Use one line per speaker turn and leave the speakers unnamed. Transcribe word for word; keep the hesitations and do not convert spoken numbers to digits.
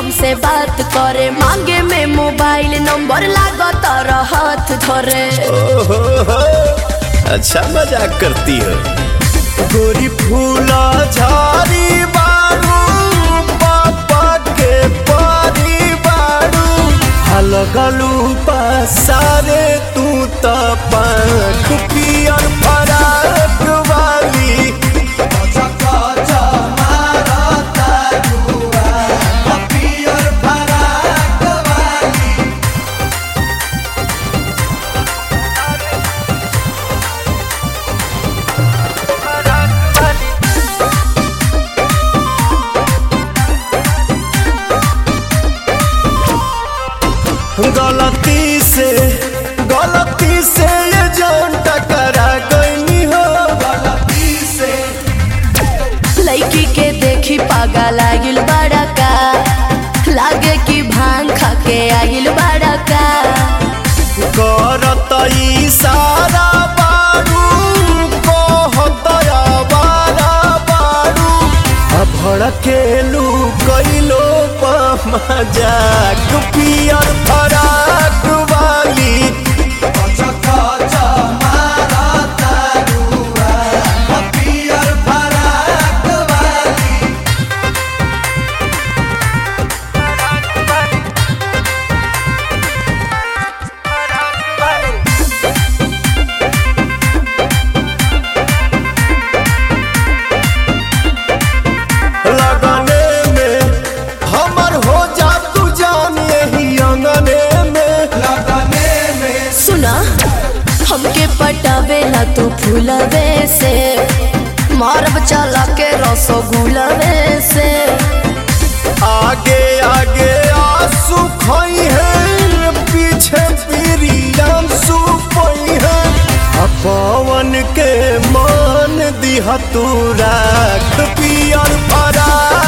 हमसे बात करे, मांगे में मोबाइल नंबर लागत हाथ धरे।
ओहो हो, अच्छा मजाक करती हो। गोरी फूला झाड़ी बारू, पापा के पारी बारू, हलगलू पसारे तू त पंख पियर फराक वाली। गलती से गलती से ये जान टकरा गई हो, गलती से।
लड़की के देखी पागा लागिल बड़ा का, लागे कि भांग खा के आगिल बड़ा का।
करत इशारा बारू, कहत आवारा बारू, भड़केलू कैलो मजाक पियर फराक वाली।
हमके पटावेला तू फूलवे से, मारब चला के रसगुलवे से।
आगे आगे आंसू खोई है, पीछे पीरियम सुपई है। पवन के मान दिहा तू राख पियर फरा